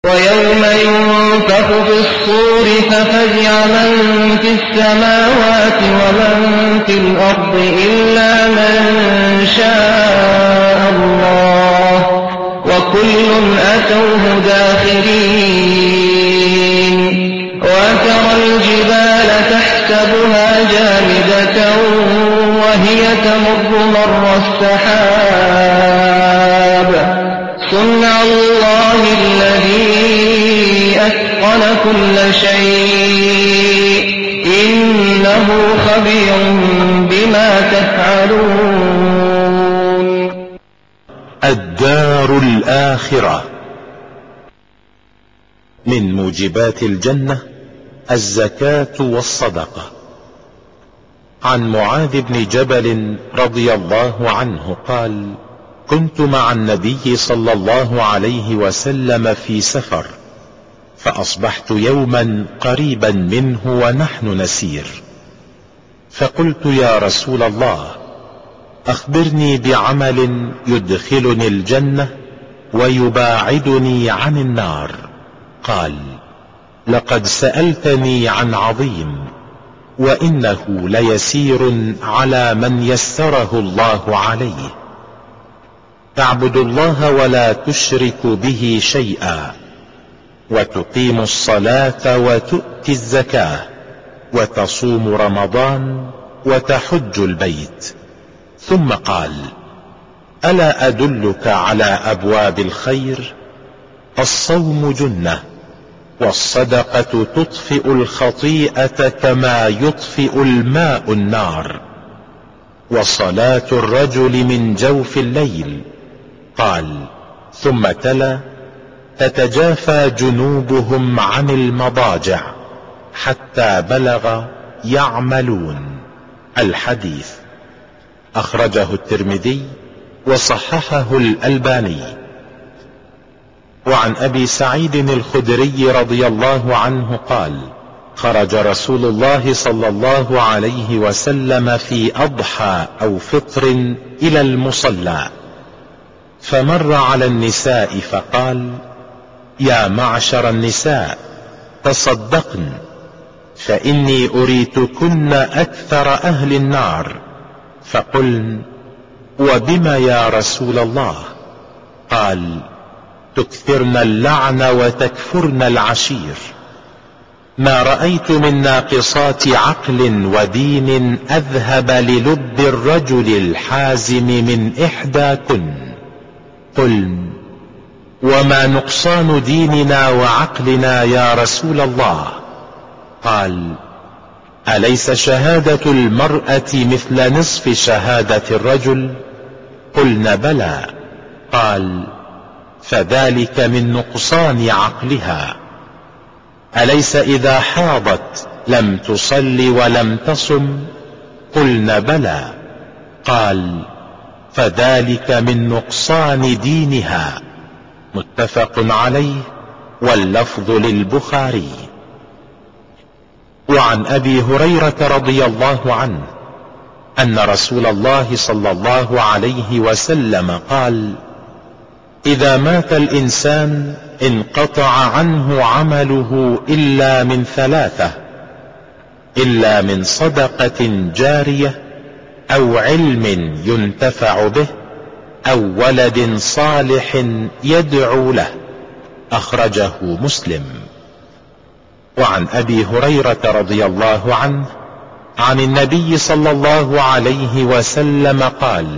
ويوم ينفخ في الصور ففزع من في السماوات ومن في الأرض إلا من شاء الله وكل أتوه داخرين وترى الجبال تحسبها جامدة وهي تمر مر السحاب صنع الله الذي أتقن كل شيء إنه خبير بما تفعلون. الدار الآخرة. من موجبات الجنة الزكاة والصدقة. عن معاذ بن جبل رضي الله عنه قال: كنت مع النبي صلى الله عليه وسلم في سفر، فأصبحت يوما قريبا منه ونحن نسير، فقلت: يا رسول الله، أخبرني بعمل يدخلني الجنة ويباعدني عن النار. قال: لقد سألتني عن عظيم، وإنه ليسير على من يسره الله عليه. تعبد الله ولا تشرك به شيئا، وتقيم الصلاة وتؤتي الزكاة، وتصوم رمضان، وتحج البيت. ثم قال: ألا أدلك على أبواب الخير؟ الصوم جنة، والصدقة تطفئ الخطيئة كما يطفئ الماء النار، وصلاة الرجل من جوف الليل. قال: ثم تلا: تتجافى جنوبهم عن المضاجع، حتى بلغ يعملون. الحديث أخرجه الترمذي وصححه الألباني. وعن أبي سعيد الخدري رضي الله عنه قال: خرج رسول الله صلى الله عليه وسلم في أضحى أو فطر إلى المصلى، فمر على النساء فقال: يا معشر النساء، تصدقن، فإني أريتكن أكثر أهل النار. فقلن: وبما يا رسول الله؟ قال: تكثرن اللعن وتكفرن العشير. ما رأيت من ناقصات عقل ودين أذهب للب الرجل الحازم من إحداكن. قلن: وما نقصان ديننا وعقلنا يا رسول الله؟ قال: أليس شهادة المرأة مثل نصف شهادة الرجل؟ قلن: بلى. قال: فذلك من نقصان عقلها. أليس إذا حاضت لم تصل ولم تصم؟ قلن: بلى. قال: فذلك من نقصان دينها. متفق عليه، واللفظ للبخاري. وعن أبي هريرة رضي الله عنه أن رسول الله صلى الله عليه وسلم قال: إذا مات الإنسان انقطع عنه عمله إلا من ثلاثة: إلا من صدقة جارية، أو علم ينتفع به، أو ولد صالح يدعو له. أخرجه مسلم. وعن أبي هريرة رضي الله عنه عن النبي صلى الله عليه وسلم قال: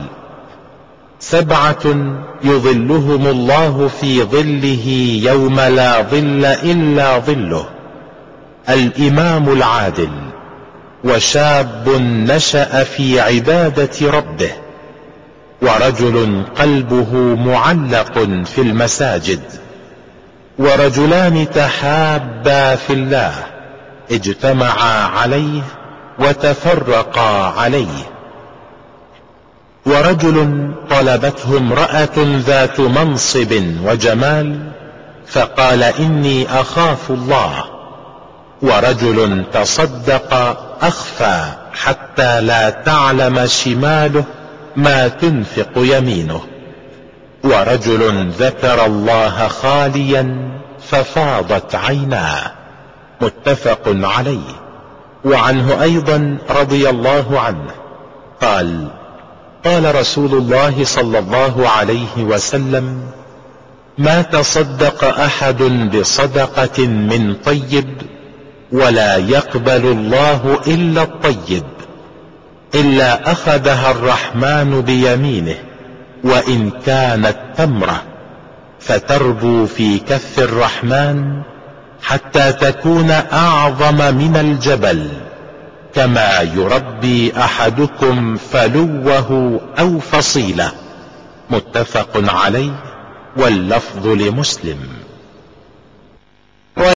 7 يظلهم الله في ظله يوم لا ظل إلا ظله: الإمام العادل، وشاب نشأ في عبادة ربه، ورجل قلبه معلق في المساجد، ورجلان تحابا في الله اجتمعا عليه وتفرقا عليه، ورجل طلبته امرأة ذات منصب وجمال فقال: إني أخاف الله، ورجل تصدق أخفى حتى لا تعلم شماله ما تنفق يمينه، ورجل ذكر الله خاليا ففاضت عيناه، متفق عليه. وعنه أيضا رضي الله عنه قال: قال رسول الله صلى الله عليه وسلم: ما تصدق أحد بصدقة من طيب ولا يقبل الله إلا الطيب إلا أخذها الرحمن بيمينه، وإن كانت تمرة فتربو في كف الرحمن حتى تكون أعظم من الجبل، كما يربي أحدكم فلوه أو فصيله، متفق عليه، واللفظ لمسلم.